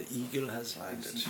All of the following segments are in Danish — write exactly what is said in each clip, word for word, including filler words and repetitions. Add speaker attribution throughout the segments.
Speaker 1: eagle has landed.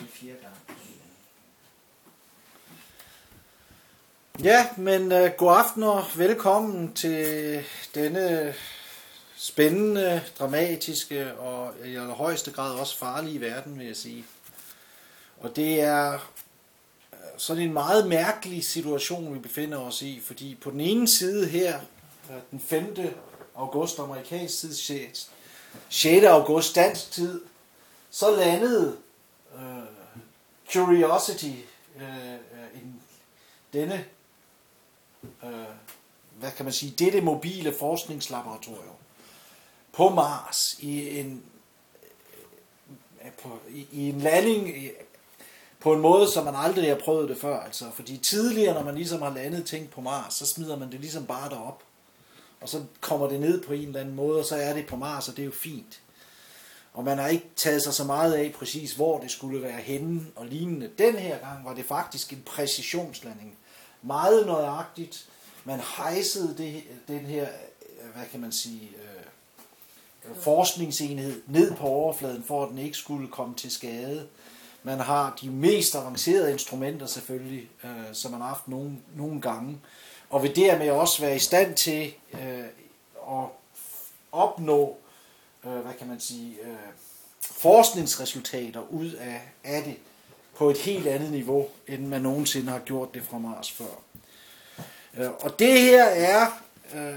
Speaker 1: Ja, men uh, god aften og velkommen til denne spændende, dramatiske og i allerhøjeste grad også farlige verden, vil jeg sige. Og det er sådan en meget mærkelig situation, vi befinder os i, fordi på den ene side her, den femte august amerikansk tid, sjette august dansk tid, så landede uh, Curiosity uh, uh, en, denne, uh, hvad kan man sige, dette mobile forskningslaboratorium på Mars i en, uh, på, i, i en landing i, på en måde, som man aldrig har prøvet det før. Altså, fordi tidligere, når man ligesom har landet ting på Mars, så smider man det ligesom bare derop. Og så kommer det ned på en eller anden måde, og så er det på Mars, og det er jo fint. Og man har ikke taget sig så meget af præcis, hvor det skulle være henne og lignende. Den her gang var det faktisk en præcisionslanding. Meget nøjagtigt. Man hejsede det, den her, hvad kan man sige, øh, forskningsenhed ned på overfladen, for at den ikke skulle komme til skade. Man har de mest avancerede instrumenter selvfølgelig, øh, som man har haft nogle, nogle gange. Og vil dermed også være i stand til øh, at opnå, øh, hvad kan man sige, øh, forskningsresultater ud af, af det på et helt andet niveau, end man nogensinde har gjort det fra Mars før. Øh, og det her er, øh,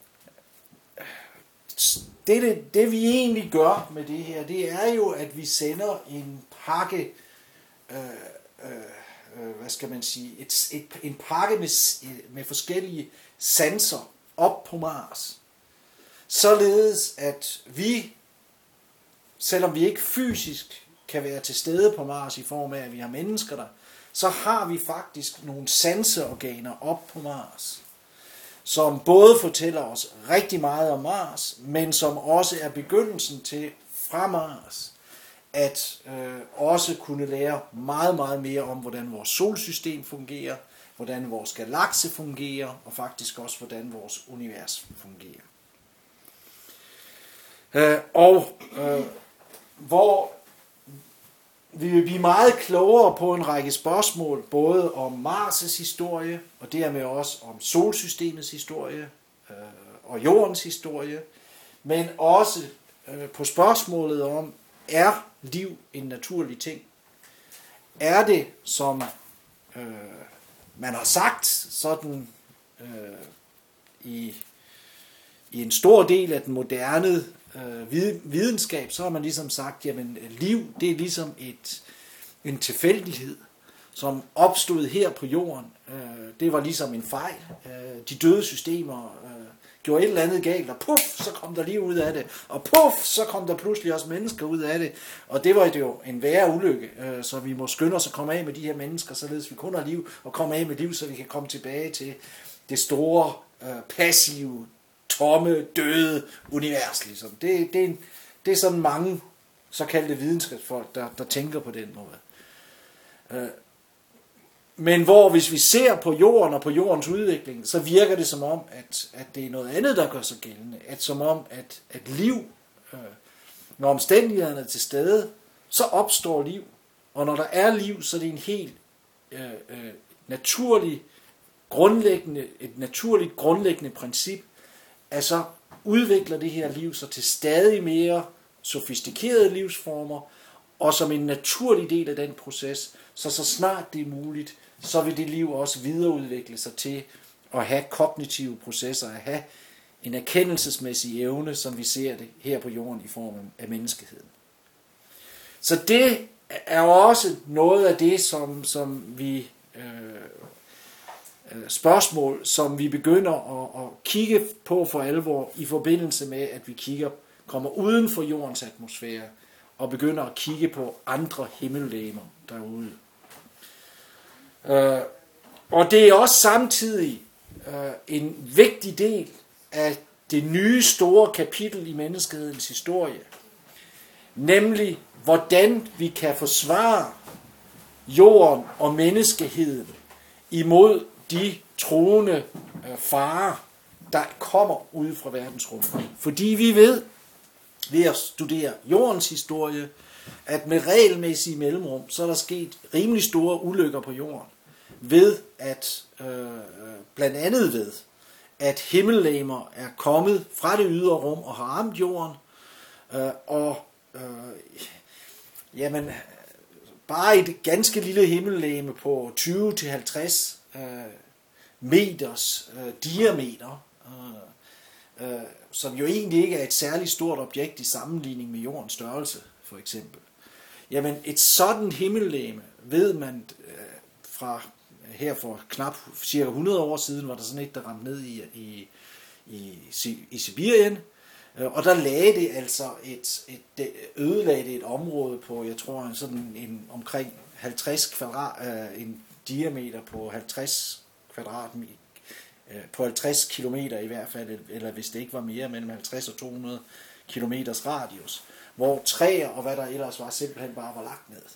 Speaker 1: det, det, det vi egentlig gør med det her, det er jo, at vi sender en pakke, øh, øh, hvad skal man sige, et, et, en pakke med, med forskellige sanser op på Mars. Således at vi, selvom vi ikke fysisk kan være til stede på Mars i form af, at vi har mennesker der, så har vi faktisk nogle sanseorganer op på Mars, som både fortæller os rigtig meget om Mars, men som også er begyndelsen til fra Mars, at øh, også kunne lære meget, meget mere om, hvordan vores solsystem fungerer, hvordan vores galakse fungerer, og faktisk også, hvordan vores univers fungerer. Øh, og øh, hvor vi vil blive meget klogere på en række spørgsmål, både om Mars' historie, og dermed også om solsystemets historie, øh, og jordens historie, men også øh, på spørgsmålet om, er liv en naturlig ting? Er det, som øh, man har sagt, sådan øh, i, i en stor del af den moderne øh, videnskab, så har man ligesom sagt, jamen liv, det er ligesom et, en tilfældighed, som opstod her på jorden. Øh, det var ligesom en fejl. Øh, de døde systemer øh, gjorde et eller andet galt, og puff, så kom der liv ud af det, og puff, så kom der pludselig også mennesker ud af det, og det var det jo en værre ulykke, øh, så vi må skynde os at komme af med de her mennesker, således vi kun har liv, og komme af med liv, så vi kan komme tilbage til det store, øh, passive, tomme, døde univers, ligesom. Det, det, er, en, det er sådan mange såkaldte videnskabsfolk, der, der tænker på den måde. Øh, Men hvor hvis vi ser på jorden og på jordens udvikling, så virker det som om, at, at det er noget andet, der gør sig gældende. At som om, at, at liv, øh, når omstændighederne er til stede, så opstår liv. Og når der er liv, så er det en helt øh, øh, naturlig, grundlæggende, et naturligt grundlæggende princip, at så udvikler det her liv sig til stadig mere sofistikerede livsformer, og som en naturlig del af den proces, så så snart det er muligt, så vil det liv også videreudvikle sig til at have kognitive processer, at have en erkendelsesmæssig evne, som vi ser det her på jorden i form af menneskeheden. Så det er jo også noget af det, som, som vi øh, spørgsmål, som vi begynder at, at kigge på for alvor i forbindelse med, at vi kigger, kommer uden for jordens atmosfære og begynder at kigge på andre himmellegemer derude. Øh, og det er også samtidig øh, en vigtig del af det nye store kapitel i menneskehedens historie, nemlig hvordan vi kan forsvare jorden og menneskeheden imod de truende øh, farer, der kommer ud fra verdensrummet. Fordi vi ved, ved at studere jordens historie, at med regelmæssige mellemrum, så er der sket rimelig store ulykker på jorden, ved at, øh, blandt andet ved, at himmellegemer er kommet fra det ydre rum og har ramt jorden, øh, og øh, jamen, bare et ganske lille himmellegeme på tyve til halvtreds øh, meters øh, diameter, øh, øh, som jo egentlig ikke er et særligt stort objekt i sammenligning med jordens størrelse, for eksempel. Jamen, et sådan himmellegeme ved man øh, fra her for knap cirka hundrede år siden, var der sådan et, der ramte ned i, i, i, i Sibirien, og der lagde det altså et, et ødelagde det et område på, jeg tror, sådan en omkring halvtreds kvadrat, øh, en diameter på halvtreds kvadratmeter, øh, på halvtreds kilometer i hvert fald, eller hvis det ikke var mere, mellem halvtreds og to hundrede kilometers radius, hvor træer og hvad der ellers var, simpelthen bare var lagt ned.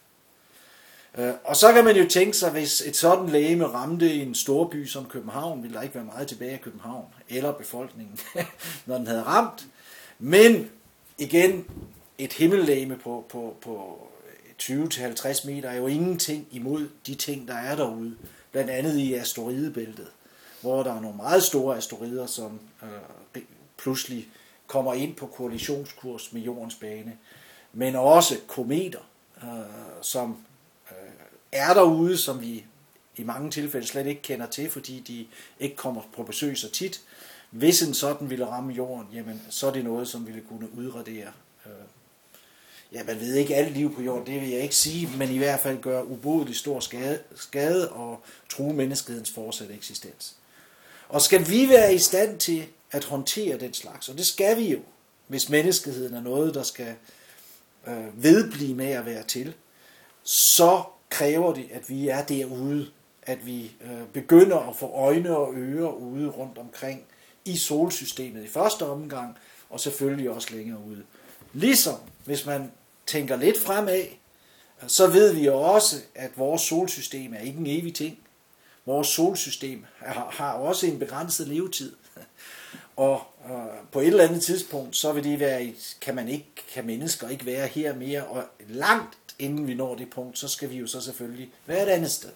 Speaker 1: Og så kan man jo tænke sig, hvis et sådan legeme ramte en storby som København, ville der ikke være meget tilbage af København, eller befolkningen, når den havde ramt. Men igen, et himmellegeme på, på, på tyve til halvtreds meter er jo ingenting imod de ting, der er derude. Blandt andet i asteroidebæltet, hvor der er nogle meget store asteroider, som øh, pludselig kommer ind på koalitionskurs med jordens bane. Men også kometer, øh, som er derude, som vi i mange tilfælde slet ikke kender til, fordi de ikke kommer på besøg så tit. Hvis en sådan ville ramme jorden, jamen, så er det noget, som ville kunne udradere. Øh, ja, man ved ikke alt liv på jorden, det vil jeg ikke sige, men i hvert fald gøre ubodelig stor skade, skade og true menneskehedens fortsatte eksistens. Og skal vi være i stand til at håndtere den slags, og det skal vi jo, hvis menneskeheden er noget, der skal øh, vedblive med at være til, så kræver det, at vi er derude, at vi øh, begynder at få øjne og ører ude rundt omkring i solsystemet i første omgang, og selvfølgelig også længere ude. Ligesom, hvis man tænker lidt fremad, så ved vi jo også, at vores solsystem er ikke en evig ting. Vores solsystem har, har også en begrænset levetid. Og øh, på et eller andet tidspunkt, så vil det være, kan man ikke, kan mennesker ikke være her mere, og langt inden vi når det punkt, så skal vi jo så selvfølgelig være et andet sted.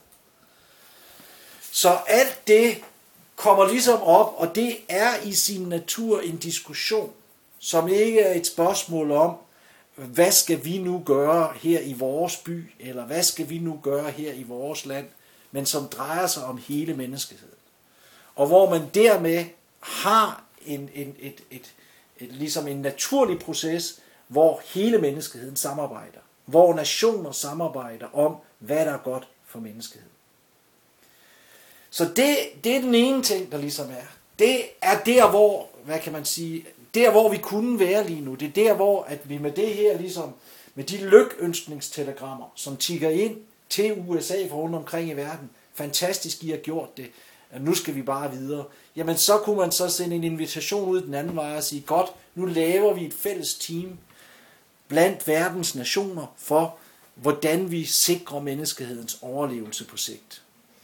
Speaker 1: Så alt det kommer ligesom op, og det er i sin natur en diskussion, som ikke er et spørgsmål om, hvad skal vi nu gøre her i vores by, eller hvad skal vi nu gøre her i vores land, men som drejer sig om hele menneskeheden. Og hvor man dermed har en, en, et, et, et, ligesom en naturlig proces, hvor hele menneskeheden samarbejder. Hvor nationer samarbejder om, hvad der er godt for menneskeheden. Så det, det er den ene ting, der ligesom er. Det er der, hvor, hvad kan man sige, der hvor vi kunne være lige nu. Det er der, hvor at vi med det her, ligesom med de lykønskningstelegrammer, som tikker ind til U S A fra rundt omkring i verden, fantastisk, I har gjort det, nu skal vi bare videre. Jamen så kunne man så sende en invitation ud den anden vej og sige, godt, nu laver vi et fælles team blandt verdens nationer for, hvordan vi sikrer menneskehedens overlevelse på sigt.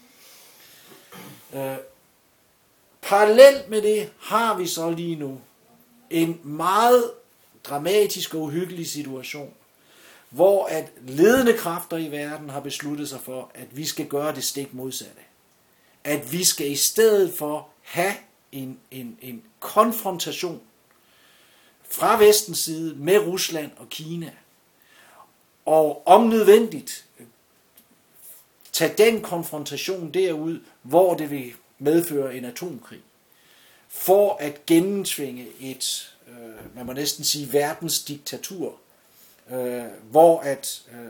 Speaker 1: Øh, parallelt med det har vi så lige nu en meget dramatisk og uhyggelig situation, hvor at ledende kræfter i verden har besluttet sig for, at vi skal gøre det stik modsatte. At vi skal i stedet for have en, en, en konfrontation fra vestens side med Rusland og Kina, og om nødvendigt tage den konfrontation derud, hvor det vil medføre en atomkrig, for at gennemtvinge et, øh, man må næsten sige, verdensdiktatur, øh, hvor at øh,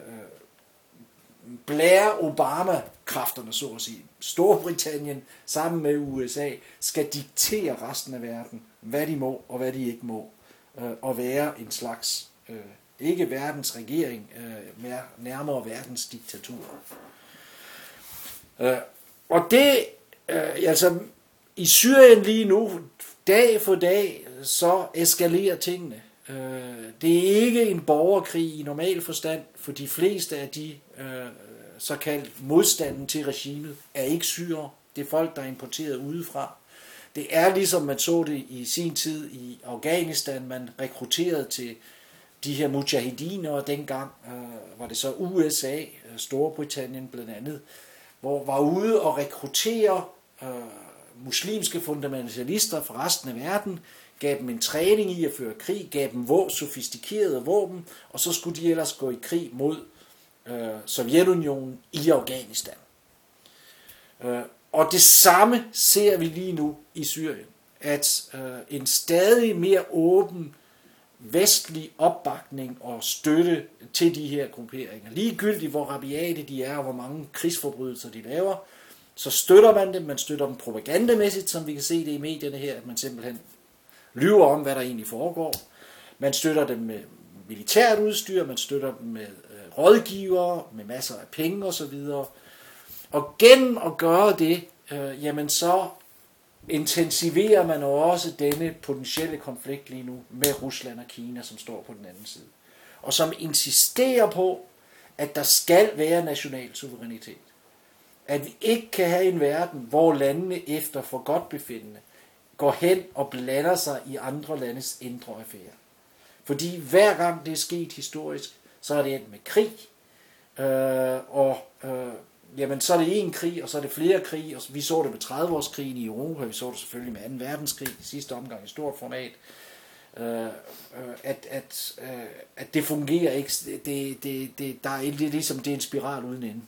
Speaker 1: Blair Obama-kræfterne, så at sige, Storbritannien sammen med U S A, skal diktere resten af verden, hvad de må og hvad de ikke må, øh, og være en slags, øh, ikke verdens regering, øh, mere, nærmere verdens diktatur. Øh, og det, øh, altså i Syrien lige nu, dag for dag, så eskalerer tingene. Øh, det er ikke en borgerkrig i normal forstand, for de fleste af de øh, såkaldt modstanden til regimet er ikke syrere. Det er folk, der er importeret udefra. Det er ligesom man så det i sin tid i Afghanistan, man rekrutterede til de her mujahidiner dengang, øh, var det så U S A, Storbritannien blandt andet, hvor var ude og rekruttere øh, muslimske fundamentalister fra resten af verden, gav dem en træning i at føre krig, gav dem våben, sofistikerede våben, og så skulle de ellers gå i krig mod øh, Sovjetunionen i Afghanistan. Øh, og det samme ser vi lige nu i Syrien, at øh, en stadig mere åben vestlig opbakning og støtte til de her grupperinger. Ligegyldigt hvor rabiate de er, og hvor mange krigsforbrydelser de laver, så støtter man dem. Man støtter dem propagandamæssigt, som vi kan se det i medierne her, at man simpelthen lyver om, hvad der egentlig foregår. Man støtter dem med militært udstyr, man støtter dem med øh, rådgivere, med masser af penge osv. Og gennem at gøre det, øh, jamen så intensiverer man også denne potentielle konflikt lige nu med Rusland og Kina, som står på den anden side. Og som insisterer på, at der skal være national suverænitet. At vi ikke kan have en verden, hvor landene efter for godt befindende går hen og blander sig i andre landes indre affærer. Fordi hver gang det er sket historisk, så er det endt med krig, øh, og øh, jamen så er det en krig, og så er det flere krig, og vi så det med tredive-årskrigen i Europa, vi så det selvfølgelig med anden verdenskrig, i sidste omgang i stort format, øh, at, at, øh, at det fungerer ikke, det, det, det, der er, det er ligesom, det er en spiral uden ende.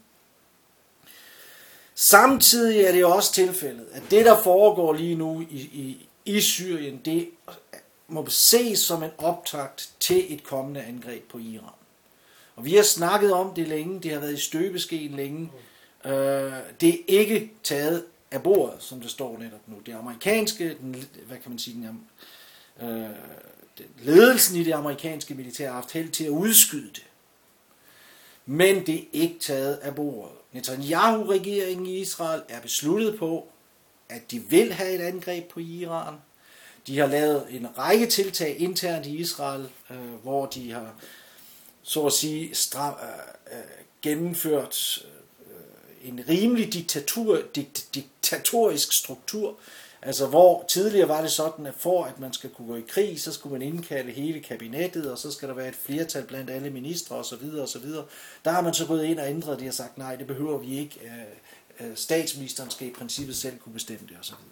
Speaker 1: Samtidig er det også tilfældet, at det der foregår lige nu i, i, i Syrien, det må ses som en optakt til et kommende angreb på Iran. Og vi har snakket om det længe, det har været i støbeskeen længe. Øh, det er ikke taget af bordet, som det står netop nu. Det amerikanske, den, hvad kan man sige, den, øh, ledelsen i det amerikanske militær har haft held til at udskyde det. Men det er ikke taget af bordet. Netanyahu-regeringen i Israel er besluttet på, at de vil have et angreb på Iran. De har lavet en række tiltag internt i Israel, øh, hvor de har så at sige stram, øh, øh, gennemført øh, en rimelig diktatur, dikt, diktatorisk struktur. Altså hvor tidligere var det sådan, at for at man skal kunne gå i krig, så skulle man indkalde hele kabinettet, og så skal der være et flertal blandt alle ministre osv. osv. Der har man så gået ind og ændret det og sagt, nej, det behøver vi ikke. Statsministeren skal i princippet selv kunne bestemme det osv.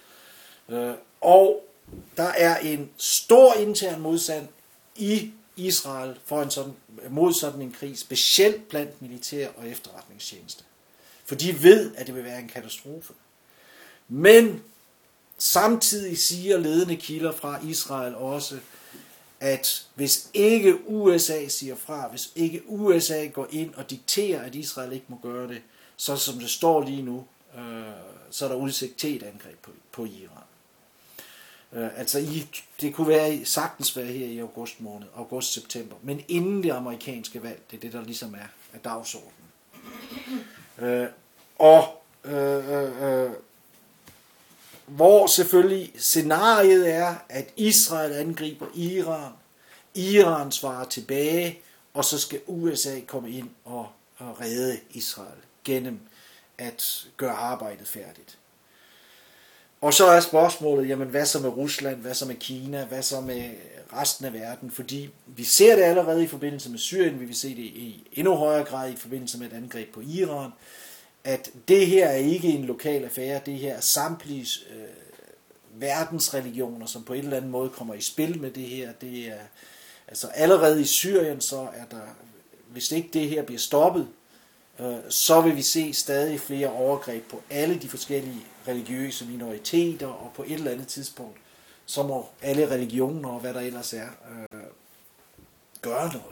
Speaker 1: Og der er en stor intern modstand i Israel for en sådan, mod sådan en krig, specielt blandt militær og efterretningstjeneste. For de ved, at det vil være en katastrofe. Men samtidig siger ledende kilder fra Israel også, at hvis ikke U S A siger fra, hvis ikke U S A går ind og dikterer, at Israel ikke må gøre det, så som det står lige nu, øh, så er der udsigt til et angreb på, på Iran. Øh, altså i, det kunne være sagtens være her i august måned, august-september, men inden det amerikanske valg, det er det, der ligesom er, er dagsordenen. Øh, og øh, øh, hvor selvfølgelig scenariet er, at Israel angriber Iran, Iran svarer tilbage, og så skal U S A komme ind og, og redde Israel gennem at gøre arbejdet færdigt. Og så er spørgsmålet, jamen hvad så med Rusland, hvad så med Kina, hvad så med resten af verden, fordi vi ser det allerede i forbindelse med Syrien, vi vil se det i endnu højere grad i forbindelse med et angreb på Iran, at det her er ikke en lokal affære, det her er samtlige øh, verdensreligioner, som på en eller anden måde kommer i spil med det her. Det er, altså allerede i Syrien, så er der, hvis ikke det her bliver stoppet, øh, så vil vi se stadig flere overgreb på alle de forskellige religiøse minoriteter, og på et eller andet tidspunkt, så må alle religioner og hvad der ellers er, øh, gøre noget.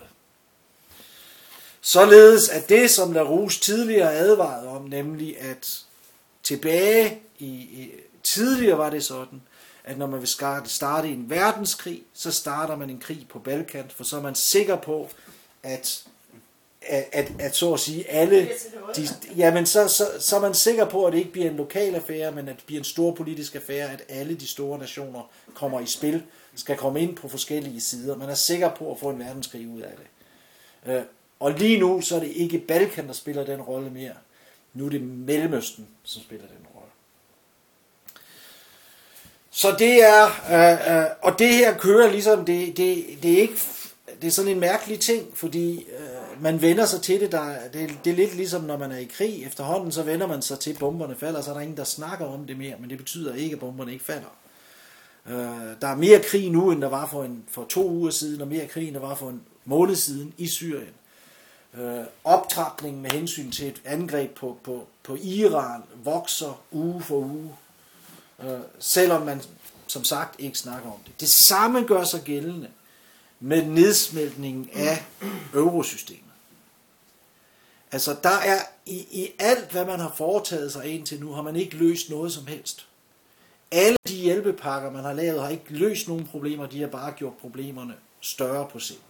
Speaker 1: Således at det, som LaRouche tidligere advarede om, nemlig at tilbage i, i tidligere var det sådan, at når man vil starte en verdenskrig, så starter man en krig på Balkan, for så er man sikker på, at at, at, at så at sige alle, de, jamen så, så, så er man sikker på, at det ikke bliver en lokal affære, men at det bliver en stor politisk affære, at alle de store nationer kommer i spil, skal komme ind på forskellige sider. Man er sikker på at få en verdenskrig ud af det. Og lige nu, så er det ikke Balkan, der spiller den rolle mere. Nu er det Mellemøsten, som spiller den rolle. Så det er, øh, øh, og det her kører ligesom, det, det, det er ikke, det er sådan en mærkelig ting, fordi øh, man vender sig til det, der, det, det er lidt ligesom når man er i krig. Efterhånden så vender man sig til, at bomberne falder, så er der ingen, der snakker om det mere, men det betyder ikke, at bomberne ikke falder. Øh, der er mere krig nu, end der var for, en, for to uger siden, og mere krig, end der var for en måned siden i Syrien. Øh, optrapningen med hensyn til et angreb på, på, på Iran vokser uge for uge, øh, selvom man som sagt ikke snakker om det. Det samme gør sig gældende med nedsmeltningen af eurosystemet. Altså der er i, i alt, hvad man har foretaget sig indtil nu, har man ikke løst noget som helst. Alle de hjælpepakker, man har lavet, har ikke løst nogen problemer, de har bare gjort problemerne større på sigt.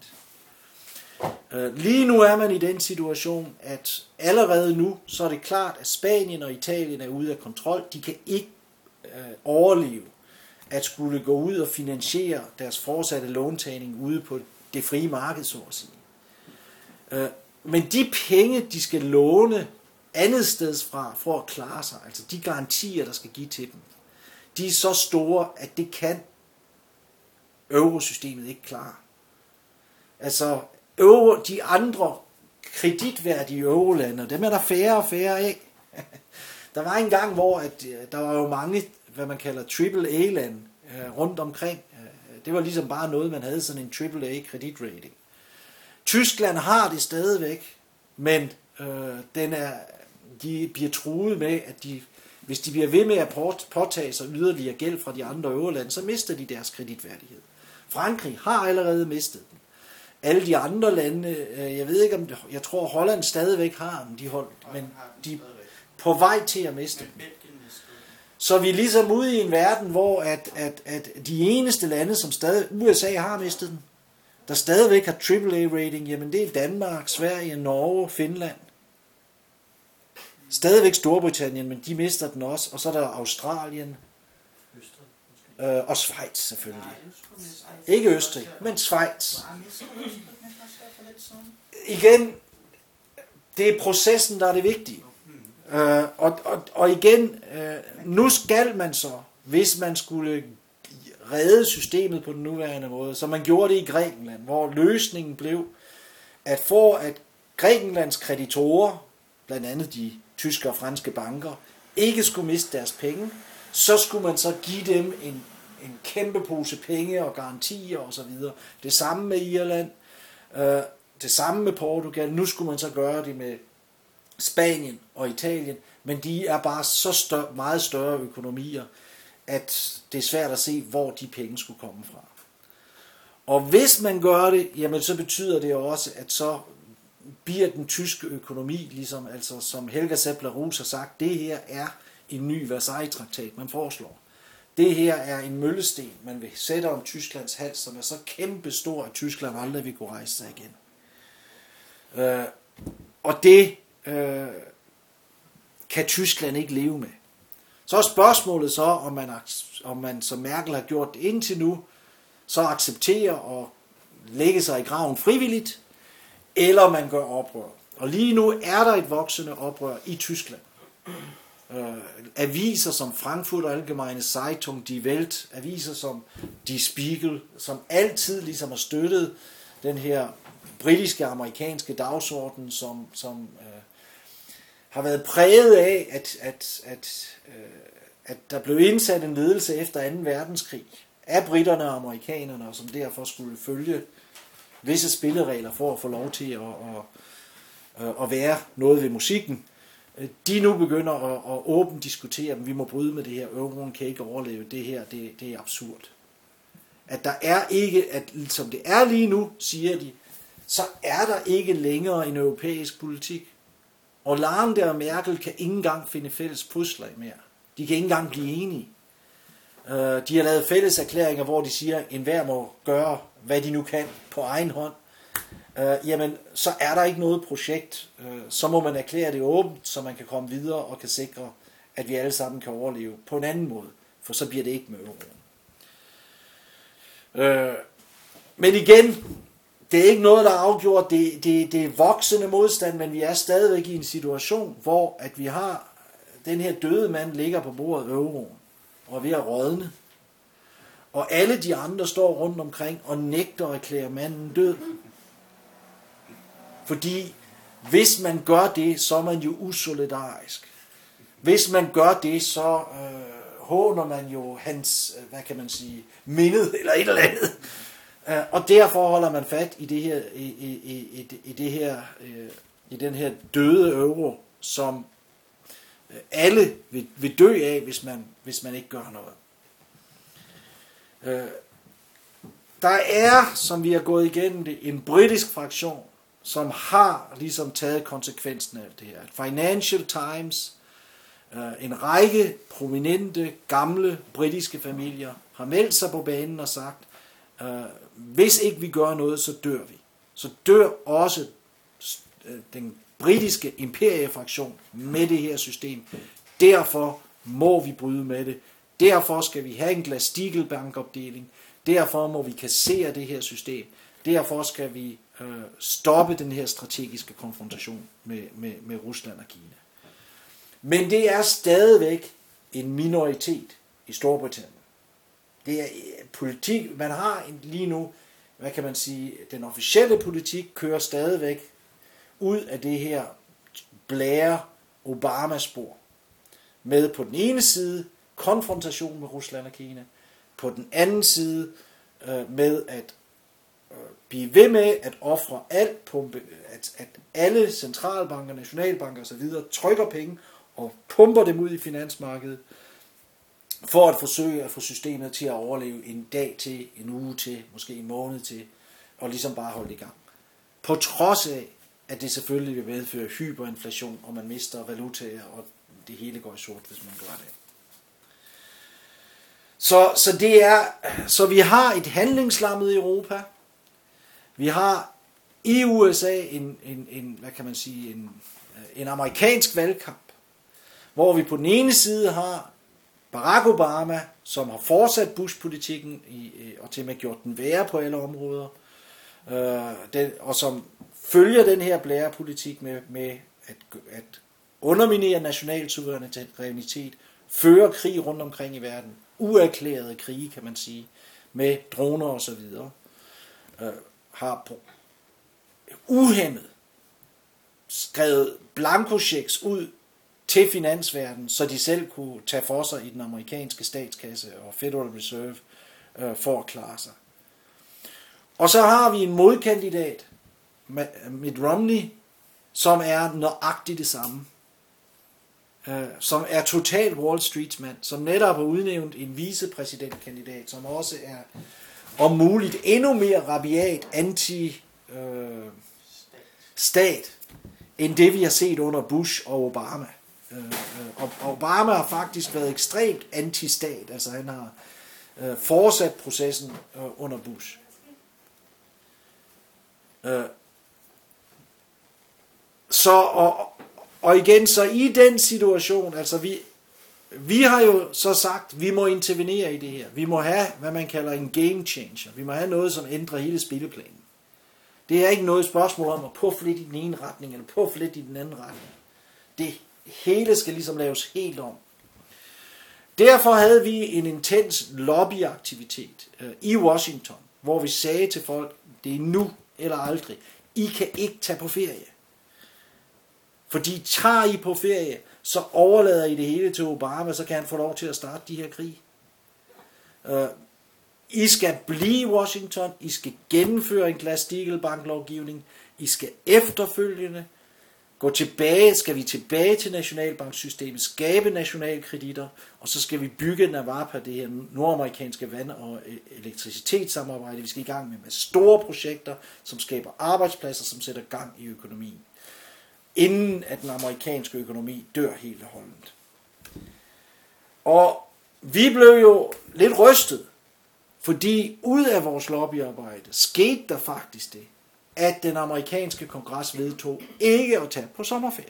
Speaker 1: Lige nu er man i den situation, at allerede nu, så er det klart, at Spanien og Italien er ude af kontrol. De kan ikke øh, overleve at skulle gå ud og finansiere deres fortsatte låntagning ude på det frie marked, så at sige. Øh, men de penge, de skal låne andet steds fra for at klare sig, altså de garantier, der skal give til dem, de er så store, at det kan eurosystemet ikke klare. Altså euro, de andre kreditværdige eurolande, dem er der færre og færre af. Der var en gang, hvor at, der var jo mange, hvad man kalder triple A-lande øh, rundt omkring. Det var ligesom bare noget, man havde sådan en triple A kreditrating. Tyskland har det stadigvæk, men øh, den er, de bliver truet med, at de, hvis de bliver ved med at påtage sig yderligere gæld fra de andre eurolande, så mister de deres kreditværdighed. Frankrig har allerede mistet den. Alle de andre lande, jeg ved ikke om, jeg tror Holland stadigvæk har dem, de hold, men de er på vej til at miste dem. Så vi er ligesom ude i en verden, hvor at, at, at de eneste lande, som stadig, U S A har mistet den, der stadigvæk har triple A rating, jamen det er Danmark, Sverige, Norge, Finland. Stadigvæk Storbritannien, men de mister den også, og så er der Australien, øh, og Schweiz selvfølgelig. Ikke Østrig, men Schweiz. Igen, det er processen, der er det vigtige. Øh, og, og, og igen, øh, nu skal man så, hvis man skulle redde systemet på den nuværende måde, som man gjorde det i Grækenland, hvor løsningen blev, at for at Grækenlands kreditorer, blandt andet de tyske og franske banker, ikke skulle miste deres penge, så skulle man så give dem en, en kæmpe pose penge og garantier osv. Det samme med Irland, øh, det samme med Portugal. Nu skulle man så gøre det med Spanien og Italien, men de er bare så større, meget større økonomier, at det er svært at se, hvor de penge skulle komme fra. Og hvis man gør det, jamen så betyder det også, at så bliver den tyske økonomi, ligesom altså som Helga Sepp-Larus har sagt, det her er en ny Versailles-traktat, man foreslår. Det her er en møllesten, man vil sætte om Tysklands hals, som er så kæmpe stor, at Tyskland aldrig vil kunne rejse sig igen. Øh, og det øh, kan Tyskland ikke leve med. Så er spørgsmålet så, om man, om man som Merkel har gjort det indtil nu, så accepterer og lægge sig i graven frivilligt, eller man gør oprør. Og lige nu er der et voksende oprør i Tyskland. Øh, aviser som Frankfurt Allgemeine Zeitung, Die Welt, aviser som Die Spiegel, som altid ligesom har støttet den her britiske amerikanske dagsorden, som, som øh, har været præget af, at, at, at, øh, at der blev indsat en ledelse efter anden verdenskrig af britterne og amerikanerne, og som derfor skulle følge visse spilleregler for at få lov til at, at, at, at være noget ved musikken. De nu begynder at, at åbent diskutere, at vi må bryde med det her, euroen kan ikke overleve, det her, det, det er absurd. At der er ikke, at som det er lige nu, siger de, så er der ikke længere en europæisk politik. Og Hollande og Merkel kan ikke engang finde fælles fodslag mere. De kan ikke engang blive enige. De har lavet fælles erklæringer, hvor de siger, at enhver må gøre, hvad de nu kan på egen hånd. Uh, jamen, så er der ikke noget projekt. Uh, så må man erklære det åbent, så man kan komme videre og kan sikre, at vi alle sammen kan overleve på en anden måde. For så bliver det ikke med euroen. Uh, men igen, det er ikke noget, der er afgjort. Det, det, det er voksende modstand, men vi er stadigvæk i en situation, hvor at vi har den her døde mand ligger på bordet, euroen, og er ved at rådne. og alle de andre står rundt omkring og nægter at erklære manden død. Fordi hvis man gør det, så er man jo usolidarisk. Hvis man gør det, så øh, håner man jo hans, hvad kan man sige, mindet eller et eller andet. Uh, og derfor holder man fat i det her, i, i, i, i det her, øh, i den her døde euro, som alle vil, vil dø af, hvis man, hvis man ikke gør noget. Uh, der er, som vi har gået igennem det, en britisk fraktion, som har ligesom taget konsekvensen af det her. Financial Times, uh, en række prominente, gamle britiske familier har meldt sig på banen og sagt, uh, hvis ikke vi gør noget, så dør vi. Så dør også uh, den britiske imperiefraktion med det her system. Derfor må vi bryde med det. Derfor skal vi have en Glass-Steagall-bankopdeling. Derfor må vi kassere det her system. Derfor skal vi øh, stoppe den her strategiske konfrontation med, med, med Rusland og Kina. Men det er stadigvæk en minoritet i Storbritannien. Det er politik, man har lige nu, hvad kan man sige, den officielle politik kører stadigvæk ud af det her Blair-Obama-spor. Med på den ene side konfrontation med Rusland og Kina, på den anden side øh, med at øh, blive ved med at ofre alt på, at, at alle centralbanker, nationalbanker osv. trykker penge og pumper dem ud i finansmarkedet, for at forsøge at få systemet til at overleve en dag til, en uge til, måske en måned til, og ligesom bare holde i gang. På trods af, at det selvfølgelig vil medføre hyperinflation, og man mister valutaer, og det hele går i sort, hvis man gør det. Så, så, det er, så vi har et handlingslammet Europa. Vi har i U S A en, en, en hvad kan man sige, en, en amerikansk valgkamp, hvor vi på den ene side har Barack Obama, som har fortsat Bush-politikken i, og til med gjort den værre på alle områder, øh, den, og som følger den her Blair-politik med, med at, at underminere national suverænitet, føre krig rundt omkring i verden, uerklærede krige, kan man sige, med droner og så videre, øh, har på uhæmmet skrevet blankochecks ud til finansverdenen, så de selv kunne tage for sig i den amerikanske statskasse og Federal Reserve øh, for at klare sig. Og så har vi en modkandidat, Mitt Romney, som er nøjagtigt det samme. Øh, som er total Wall Streets mand, som netop har udnævnt en vicepræsidentkandidat, som også er om muligt endnu mere rabiat anti-stat, øh, end det vi har set under Bush og Obama. Og Obama har faktisk været ekstremt anti-stat, altså han har øh, fortsat processen øh, under Bush. Øh, så, og, og igen, så i den situation, altså vi, vi har jo så sagt, vi må intervenere i det her. Vi må have, hvad man kalder en game changer. Vi må have noget, som ændrer hele spilleplanen. Det er ikke noget spørgsmål om at puffe lidt i den ene retning, eller puffe lidt i den anden retning. Det hele skal ligesom laves helt om. Derfor havde vi en intens lobbyaktivitet øh, i Washington, hvor vi sagde til folk, det er nu eller aldrig. I kan ikke tage på ferie. Fordi tager I på ferie, så overlader I det hele til Obama, så kan han få lov til at starte de her krig. Øh, I skal blive i Washington, I skal gennemføre en Glass-Steagall-banklovgivning, I skal efterfølgende gå tilbage, skal vi tilbage til nationalbanksystemet, skabe nationalkreditter, og så skal vi bygge Navapa, det her nordamerikanske vand- og elektricitetssamarbejde. Vi skal i gang med, med store projekter, som skaber arbejdspladser, som sætter gang i økonomien, inden at den amerikanske økonomi dør helt og holdent. Og vi blev jo lidt rystet, fordi ud af vores lobbyarbejde skete der faktisk det, at den amerikanske kongres vedtog ikke at tage på sommerferie.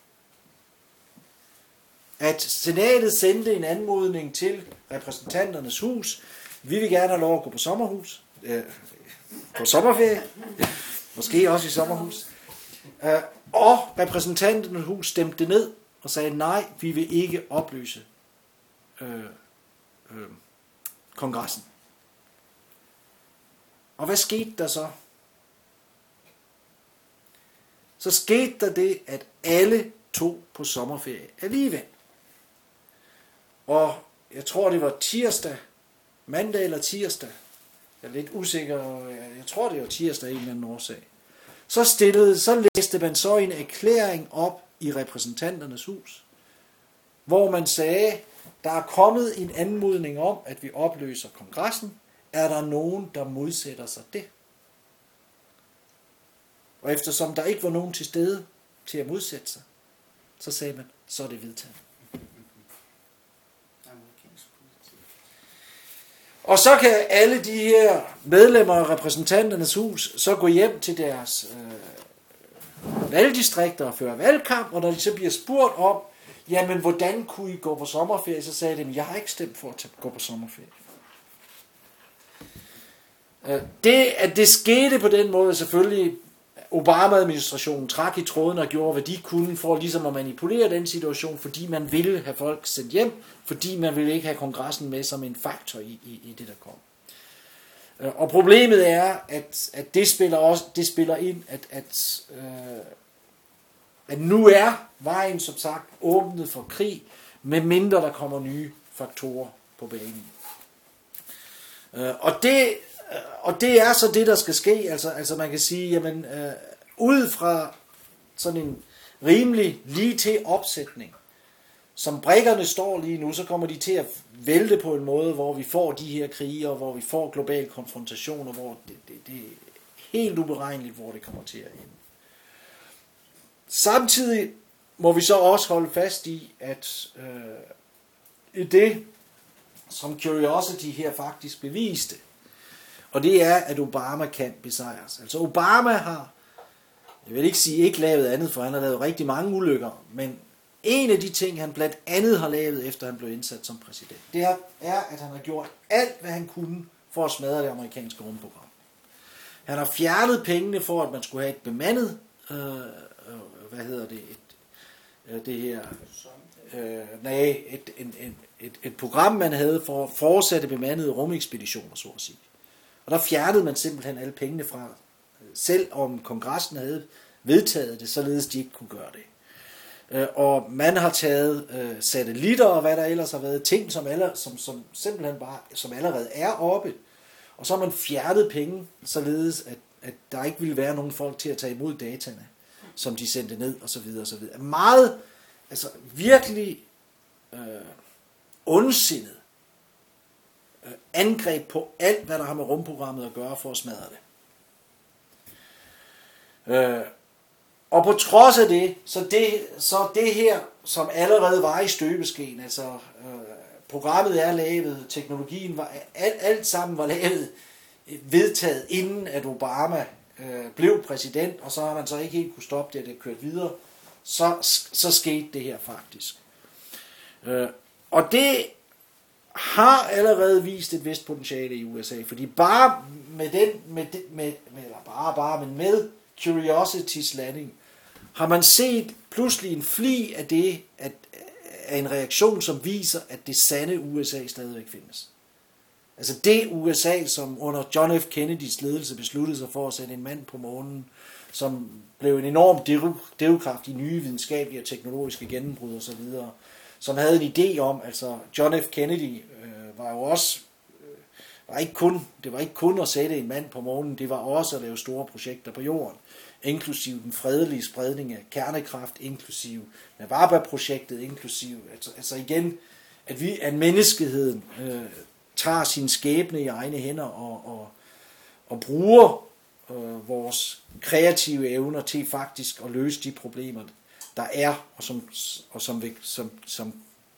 Speaker 1: At senatet sendte en anmodning til repræsentanternes hus. Vi vil gerne have lov at gå på sommerhus. Øh, på sommerferie. Måske også i sommerhus. Øh, og repræsentanternes hus stemte det ned og sagde, nej, vi vil ikke opløse øh, øh, kongressen. Og hvad skete der så? Så skete der det, at alle tog på sommerferie alligevel. Og jeg tror, det var tirsdag, mandag eller tirsdag. Jeg er lidt usikker, jeg tror, det var tirsdag af en eller anden årsag. Så stillede, så læste man så en erklæring op i repræsentanternes hus, hvor man sagde, der er kommet en anmodning om, at vi opløser kongressen. Er der nogen, der modsætter sig det? Og eftersom der ikke var nogen til stede til at modsætte sig, så sagde man, så er det vedtaget. Og så kan alle de her medlemmer af repræsentanternes hus så gå hjem til deres øh, valgdistrikter og føre valgkamp, og når de så bliver spurgt om, jamen hvordan kunne I gå på sommerferie, så sagde de, jeg har ikke stemt for at gå på sommerferie. Det, at det skete på den måde, selvfølgelig Obama-administrationen trak i tråden og gjorde, hvad de kunne for ligesom at manipulere den situation, fordi man ville have folk sendt hjem, fordi man ville ikke have kongressen med som en faktor i, i, i det, der kom. Og problemet er, at, at det spiller også det spiller ind, at, at, øh, at nu er vejen, som sagt, åbnet for krig, med mindre der kommer nye faktorer på banen. Øh, og det Og det er så det, der skal ske. Altså, altså man kan sige, jamen, øh, ud fra sådan en rimelig lige til opsætning, som brikkerne står lige nu, så kommer de til at vælte på en måde, hvor vi får de her krige, og hvor vi får global konfrontation, og hvor det, det, det er helt uberegneligt, hvor det kommer til at ende. Samtidig må vi så også holde fast i, at øh, i det, som Curiosity her faktisk beviste, og det er, at Obama kan besejres. Altså Obama har, jeg vil ikke sige ikke lavet andet, for han har lavet rigtig mange ulykker, men en af de ting, han blandt andet har lavet, efter han blev indsat som præsident, det er, er at han har gjort alt, hvad han kunne for at smadre det amerikanske rumprogram. Han har fjernet pengene for, at man skulle have et bemandet, øh, hvad hedder det, et, øh, det her, øh, nej, et, en, en, et, et program, man havde for at fortsætte bemandede rumekspeditioner, så at sige. Og der fjernede man simpelthen alle pengene fra, selv om kongressen havde vedtaget det, således de ikke kunne gøre det. Og man har taget satellitter og hvad der ellers har været, ting som, alle, som, som simpelthen bare, som allerede er oppe, og så har man fjernet penge, således at, at der ikke ville være nogen folk til at tage imod dataene, som de sendte ned, og så videre, og så videre. Meget, altså virkelig øh, ondsindet angreb på alt, hvad der har med rumprogrammet at gøre, for at smadre det. Øh, og på trods af det, så det, så det her, som allerede var i støbeskeen, altså øh, programmet er lavet, teknologien var, alt, alt sammen var lavet, vedtaget inden at Obama øh, blev præsident, og så har man så ikke helt kunne stoppe det, at det kørte videre, så, så skete det her faktisk. Øh, og det har allerede vist et vist potentiale i U S A, fordi bare med den, med, med, med eller bare, bare, men med Curiositys landing, har man set pludselig en fli af det, at, af en reaktion, som viser, at det sande U S A stadigvæk findes. Altså det U S A, som under John F. Kennedys ledelse besluttede sig for at sætte en mand på månen, som blev en enorm drivkraft i nye videnskabelige og teknologiske gennembrud osv., som havde en idé om, altså John F. Kennedy øh, var jo også, øh, var ikke kun, det var ikke kun at sætte en mand på månen, det var også at lave store projekter på jorden, inklusiv den fredelige spredning af kernekraft, inklusiv Nawaba-projektet, inklusiv, altså, altså igen, at vi, at menneskeheden øh, tager sin skæbne i egne hænder og, og, og bruger øh, vores kreative evner til faktisk at løse de problemer, der er, og som, og som, som, som,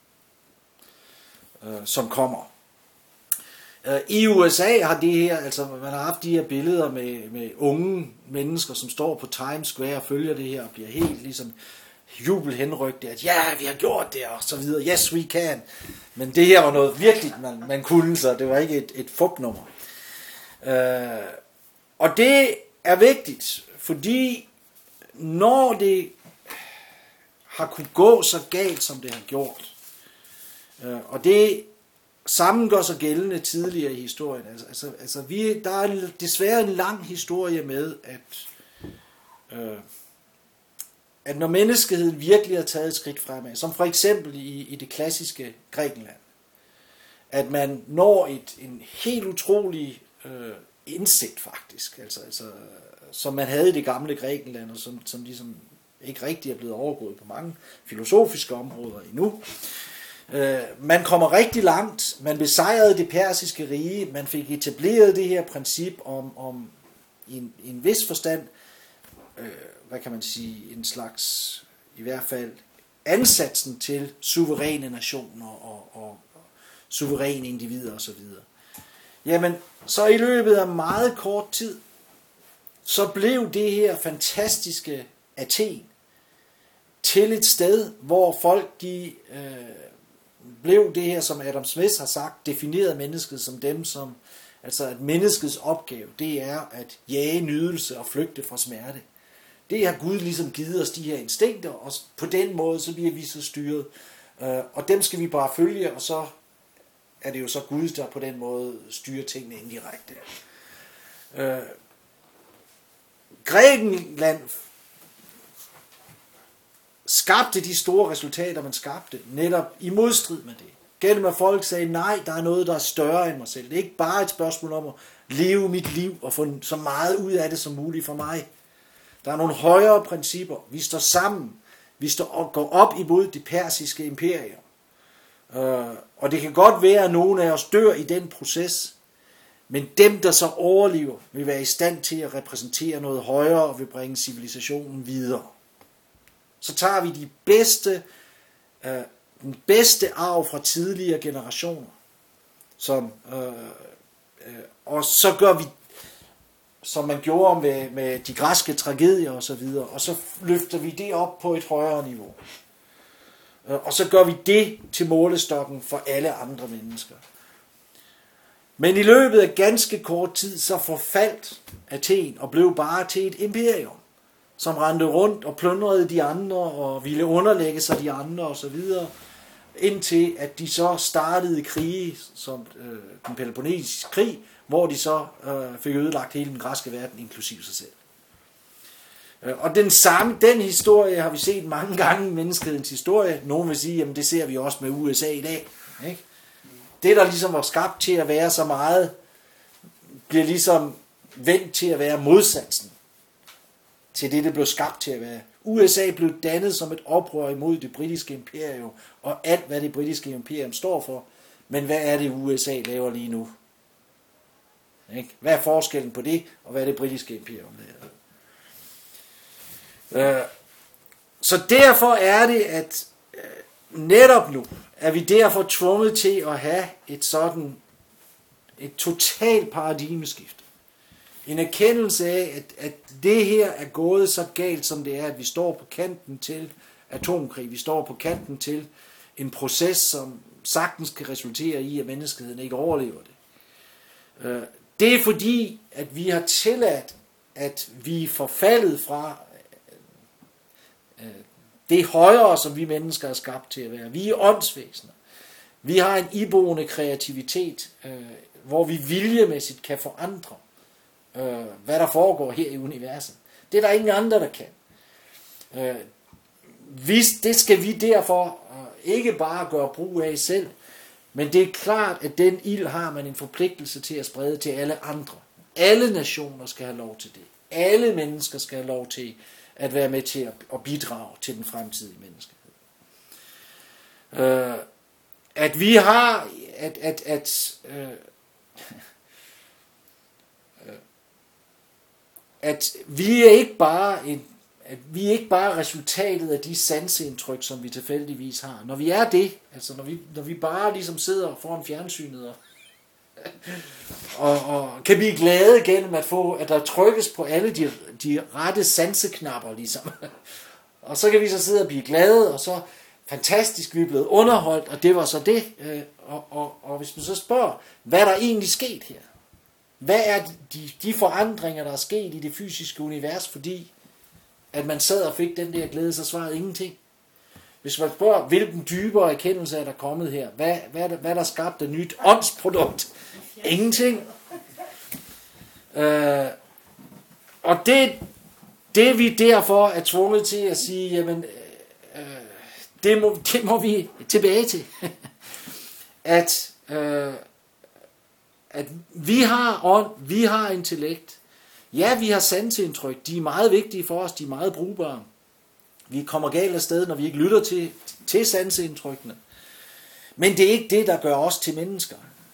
Speaker 1: øh, som kommer. Øh, I U S A har det her, altså man har haft de her billeder med, med unge mennesker, som står på Times Square og følger det her, og bliver helt ligesom jubelhenrygte, at ja, vi har gjort det, og så videre, yes we can. Men det her var noget virkelig, man, man kunne, så det var ikke et, et fupnummer. Øh, og det er vigtigt, fordi når det har kunne gå så galt, som det har gjort, øh, og det sammen gør sig gældende tidligere i historien. Altså, altså, altså vi, der er desværre en lang historie med, at, øh, at når menneskeheden virkelig har taget et skridt fremad, som for eksempel i, i det klassiske Grækenland, at man når et, en helt utrolig øh, indsigt faktisk, altså, altså, som man havde i det gamle Grækenland, og som, som ligesom ikke rigtig er blevet overgået på mange filosofiske områder endnu. Øh, man kommer rigtig langt, man besejrede det persiske rige, man fik etableret det her princip om, om i, en, i en vis forstand, øh, hvad kan man sige, en slags, i hvert fald, ansatsen til suveræne nationer og, og, og suveræne individer osv. Jamen, så i løbet af meget kort tid, så blev det her fantastiske Athen til et sted, hvor folk de øh, blev det her, som Adam Smith har sagt, defineret mennesket som dem, som, altså at menneskets opgave, det er at jage nydelse og flygte fra smerte. Det har Gud ligesom givet os de her instinkter, og på den måde, så bliver vi så styret. Øh, og dem skal vi bare følge, og så er det jo så Gud, der på den måde styrer tingene indirekte. Øh, Grækenland skabte de store resultater, man skabte, netop i modstrid med det. Gennem at folk sagde, nej, der er noget, der er større end mig selv. Det er ikke bare et spørgsmål om at leve mit liv og få så meget ud af det som muligt for mig. Der er nogle højere principper. Vi står sammen. Vi står og går op imod det persiske imperium. Og det kan godt være, at nogen af os dør i den proces, men dem, der så overlever, vil være i stand til at repræsentere noget højere og vil bringe civilisationen videre. Så tager vi de bedste, øh, den bedste arv fra tidligere generationer, som, øh, øh, og så gør vi, som man gjorde med, med de græske tragedier og så videre, og så løfter vi det op på et højere niveau. Øh, og så gør vi det til målestokken for alle andre mennesker. Men i løbet af ganske kort tid, så forfaldt Athen og blev bare til et imperium, som rendte rundt og plyndrede de andre og ville underlægge sig de andre og så videre, indtil at de så startede krige, som øh, den Peloponnesiske krig, hvor de så øh, fik ødelagt hele den græske verden, inklusive sig selv. Øh, og den samme, den historie har vi set mange gange i menneskehedens historie. Nogen vil sige, jamen det ser vi også med U S A i dag. Ikke? Det, der ligesom var skabt til at være så meget, bliver ligesom vendt til at være modsatsen til det, det blev skabt til at være. U S A blev dannet som et oprør imod det britiske imperium, og alt, hvad det britiske imperium står for. Men hvad er det, U S A laver lige nu? Ikke? Hvad er forskellen på det, og hvad er det britiske imperium laver? Så derfor er det, at netop nu er vi derfor tvunget til at have et sådan et totalt paradigmeskift. En erkendelse af, at, at det her er gået så galt, som det er, at vi står på kanten til atomkrig. Vi står på kanten til en proces, som sagtens kan resultere i, at menneskeheden ikke overlever det. Det er fordi, at vi har tilladt, at vi er forfaldet fra det højere, som vi mennesker er skabt til at være. Vi er åndsvæsener. Vi har en iboende kreativitet, hvor vi viljelmæssigt kan forandre, hvad der foregår her i universet. Det er der ingen andre, der kan. Det skal vi derfor ikke bare gøre brug af selv, men det er klart, at den ild har man en forpligtelse til at sprede til alle andre. Alle nationer skal have lov til det. Alle mennesker skal have lov til at være med til at bidrage til den fremtidige menneskehed. At vi har, at, at, at, at vi er ikke bare en, at vi er ikke bare resultatet af de sanseindtryk, som vi tilfældigvis har. Når vi er det, altså når vi, når vi bare ligesom sidder foran fjernsynet og, og, og kan blive glade gennem at få, at der trykkes på alle de, de rette sanseknapper ligesom. Og så kan vi så sidde og blive glade, og så fantastisk, vi er blevet underholdt, og det var så det. Og, og, og hvis man så spørger, hvad der egentlig sket her? Hvad er de, de forandringer, der er sket i det fysiske univers, fordi at man sad og fik den der glæde, så svarede ingenting. hvis man spørger, hvilken dybere erkendelse er der kommet her? Hvad, hvad, er, der, hvad er der skabt af nyt åndsprodukt? Ingenting. Øh, og det, det vi derfor er tvunget til at sige, jamen, øh, det, må, det må vi tilbage til. at, øh, at vi har ånd, vi har intellekt. Ja, vi har sanseindtryk. De er meget vigtige for os, de er meget brugbare. Vi kommer galt af sted, når vi ikke lytter til, til sanseindtrykkene. Men det er ikke det, der gør os til mennesker.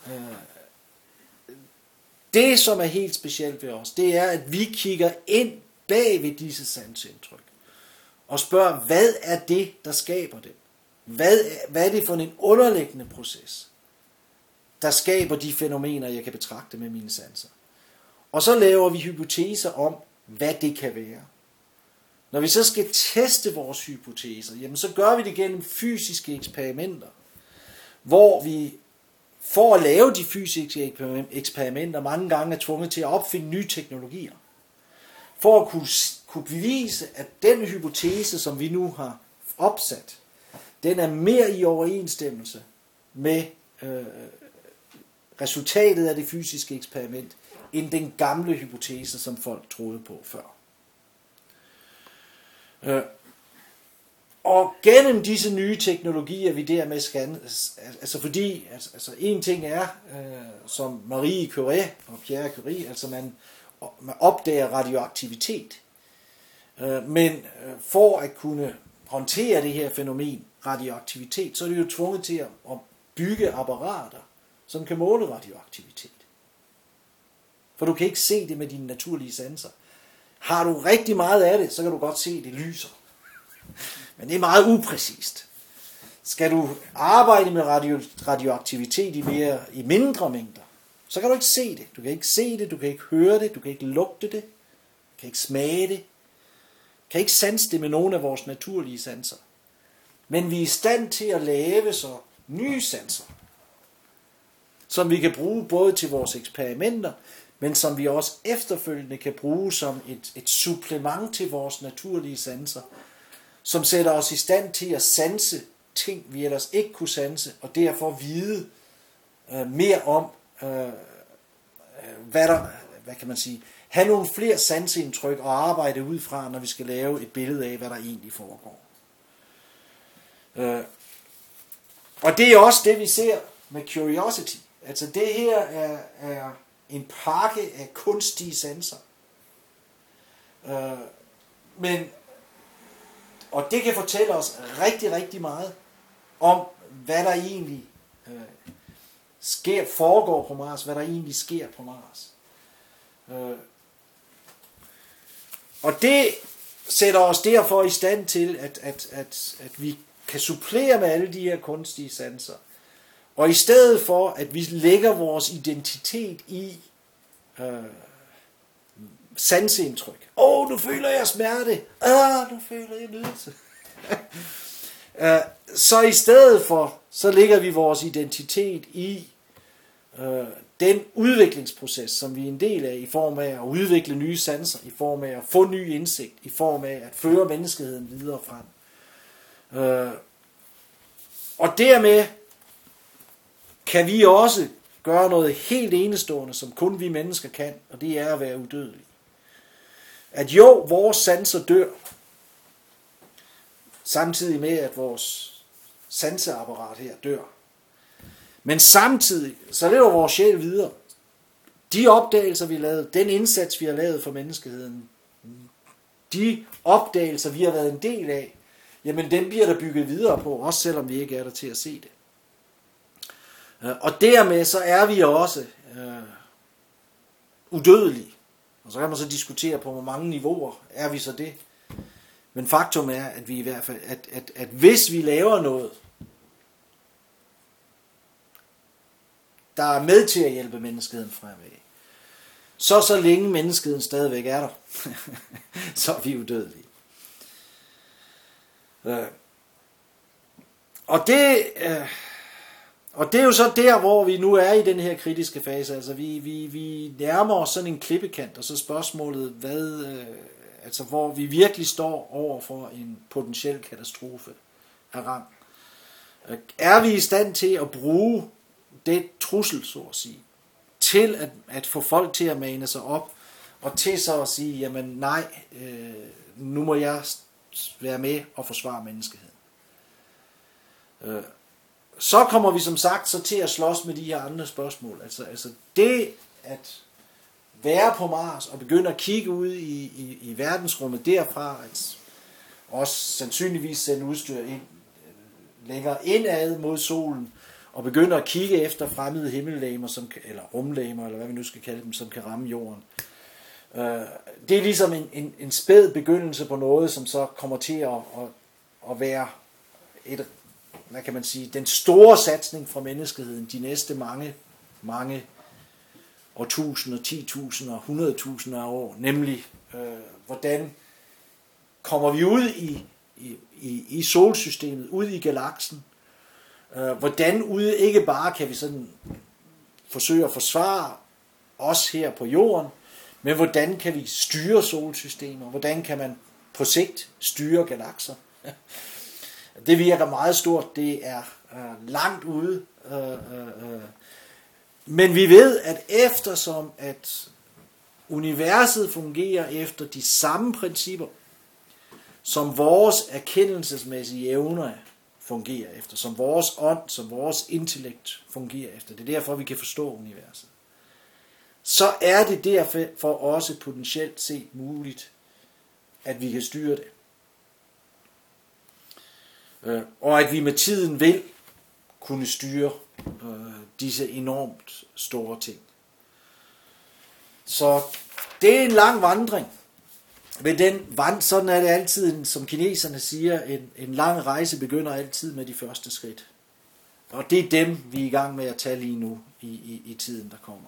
Speaker 1: Det, som er helt specielt ved os, det er, at vi kigger ind bag ved disse sanseindtryk og spørger, hvad er det, der skaber det? Hvad, hvad er det for en underliggende proces, der skaber de fænomener, jeg kan betragte med mine sanser? Og så laver vi hypoteser om, hvad det kan være. Når vi så skal teste vores hypoteser, jamen så gør vi det gennem fysiske eksperimenter, hvor vi for at lave de fysiske eksperimenter mange gange er tvunget til at opfinde nye teknologier. For at kunne, kunne bevise, at den hypotese, som vi nu har opsat, den er mere i overensstemmelse med øh, resultatet af det fysiske eksperiment, end den gamle hypotese, som folk troede på før. Øh, og gennem disse nye teknologier, vi dermed skal, altså fordi, altså, altså en ting er, øh, som Marie Curie og Pierre Curie, altså man, man opdager radioaktivitet, øh, men øh, for at kunne håndtere det her fænomen, radioaktivitet, så er det jo tvunget til at, at bygge apparater, som kan måle radioaktivitet. For du kan ikke se det med dine naturlige sanser. Har du rigtig meget af det, så kan du godt se, at det lyser. Men det er meget upræcist. Skal du arbejde med radio, radioaktivitet i, mere, i mindre mængder, så kan du ikke se det. Du kan ikke se det, du kan ikke høre det, du kan ikke lugte det, du kan ikke smage det, du kan ikke sanse det med nogle af vores naturlige sanser. Men vi er i stand til at lave så nye sanser, som vi kan bruge både til vores eksperimenter, men som vi også efterfølgende kan bruge som et, et supplement til vores naturlige sanser, som sætter os i stand til at sanse ting, vi ellers ikke kunne sanse, og derfor vide øh, mere om, øh, hvad der, hvad kan man sige, have nogle flere sanseindtryk og arbejde ud fra, når vi skal lave et billede af, hvad der egentlig foregår. Øh, og det er også det, vi ser med Curiosity. Altså det her er, er en pakke af kunstige sanser. Øh, men Og det kan fortælle os rigtig, rigtig meget om, hvad der egentlig øh, sker, foregår på Mars, hvad der egentlig sker på Mars. Øh, og det sætter os derfor i stand til, at, at, at, at vi kan supplere med alle de her kunstige sanser. Og i stedet for, at vi lægger vores identitet i øh, sanseindtryk. Åh, oh, nu føler jeg smerte. Ah, nu føler jeg nydelse. Så i stedet for, så lægger vi vores identitet i øh, den udviklingsproces, som vi er en del af, i form af at udvikle nye sanser, i form af at få ny indsigt, i form af at føre menneskeheden videre frem. Øh, og dermed kan vi også gøre noget helt enestående, som kun vi mennesker kan, og det er at være udødelige. At jo, vores sanser dør, samtidig med, at vores sanseapparat her dør. Men samtidig, så lever vores sjæl videre. De opdagelser, vi har lavet, den indsats, vi har lavet for menneskeheden, de opdagelser, vi har været en del af, jamen den bliver der bygget videre på, også selvom vi ikke er der til at se det. Og dermed så er vi også øh, udødelige. Og så kan man så diskutere på, hvor mange niveauer er vi så det. Men faktum er, at vi i hvert fald, at, at, at hvis vi laver noget, der er med til at hjælpe menneskeheden fremad, så så længe menneskeheden stadigvæk er der, så er vi udødelige. Øh. Og det... Øh, Og det er jo så der, hvor vi nu er i den her kritiske fase. Altså vi, vi, vi nærmer os sådan en klippekant, og så spørgsmålet, hvad, øh, altså hvor vi virkelig står over for en potentiel katastrofe. af rang. Er vi i stand til at bruge det trussel, så at sige, til at, at få folk til at mane sig op, og til så at sige, jamen nej, øh, nu må jeg være med og forsvare menneskeheden. Øh, så kommer vi som sagt så til at slås med de her andre spørgsmål. Altså, altså det at være på Mars og begynde at kigge ud i, i, i verdensrummet derfra, at også sandsynligvis sende udstyr ind, længere indad mod solen, og begynde at kigge efter fremmede himmellegemer, som, eller rumlegemer, eller hvad vi nu skal kalde dem, som kan ramme jorden. Det er ligesom en, en, en spæd begyndelse på noget, som så kommer til at, at, at være et, hvad kan man sige, den store satsning fra menneskeheden de næste mange, mange årtusinder, titusinder, hundredtusinder af år, nemlig øh, hvordan kommer vi ud i, i, i, i solsystemet, ud i galaksen, øh, hvordan ude ikke bare kan vi sådan forsøge at forsvare os her på jorden, men hvordan kan vi styre solsystemer, hvordan kan man på sigt styre galakser. Det virker meget stort, det er øh, langt ude, øh, øh, men vi ved, at eftersom at universet fungerer efter de samme principper, som vores erkendelsesmæssige evner fungerer efter, som vores ånd, som vores intellekt fungerer efter, det er derfor, vi kan forstå universet, så er det derfor også potentielt set muligt, at vi kan styre det. Og at vi med tiden vil kunne styre øh, disse enormt store ting. Så det er en lang vandring. Men den vand, sådan er det altid, som kineserne siger, en, en lang rejse begynder altid med de første skridt. Og det er dem, vi er i gang med at tage lige nu i, i, i tiden, der kommer.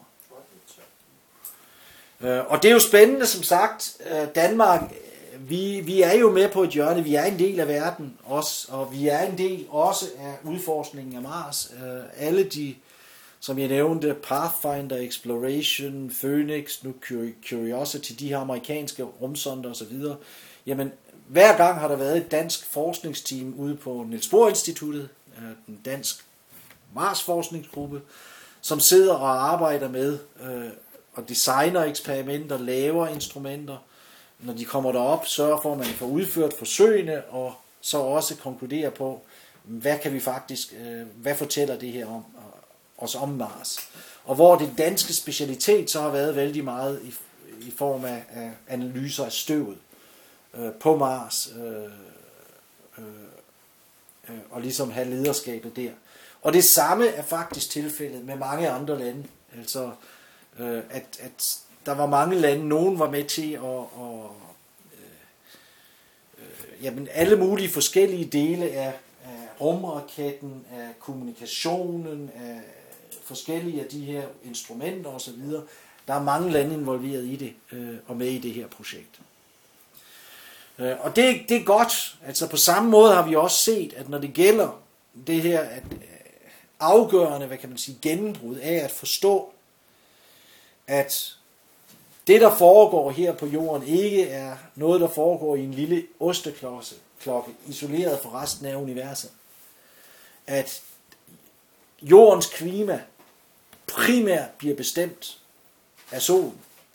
Speaker 1: Øh, og det er jo spændende, som sagt. Øh, Danmark, vi, vi er jo med på et hjørne, vi er en del af verden også, og vi er en del også af udforskningen af Mars. Øh, alle de, som jeg nævnte, Pathfinder, Exploration, Phoenix, nu Curiosity, de her amerikanske rumsonder osv., jamen hver gang har der været et dansk forskningsteam ude på Niels Bohr Instituttet, den dansk Mars-forskningsgruppe, som sidder og arbejder med øh, og designer eksperimenter, laver instrumenter. Når de kommer derop, sørger for, at man får udført forsøgene, og så også konkluderer på, hvad kan vi faktisk, øh, hvad fortæller det her om os om Mars. Og hvor det danske specialitet så har været vældig meget i, i form af, af analyser af støvet øh, på Mars, øh, øh, øh, og ligesom have lederskabet der. Og det samme er faktisk tilfældet med mange andre lande. Altså, øh, at, at der var mange lande, nogen var med til at, at øh, øh, jamen alle mulige forskellige dele af, af rumraketten, af kommunikationen, af forskellige af de her instrumenter osv. Der er mange lande involveret i det, øh, og med i det her projekt. Øh, og det, det er godt. Altså på samme måde har vi også set, at når det gælder det her at, øh, afgørende, hvad kan man sige, gennembrud af at forstå, at det, der foregår her på jorden, ikke er noget, der foregår i en lille osteklokke, isoleret fra resten af universet. At jordens klima primært bliver bestemt af solen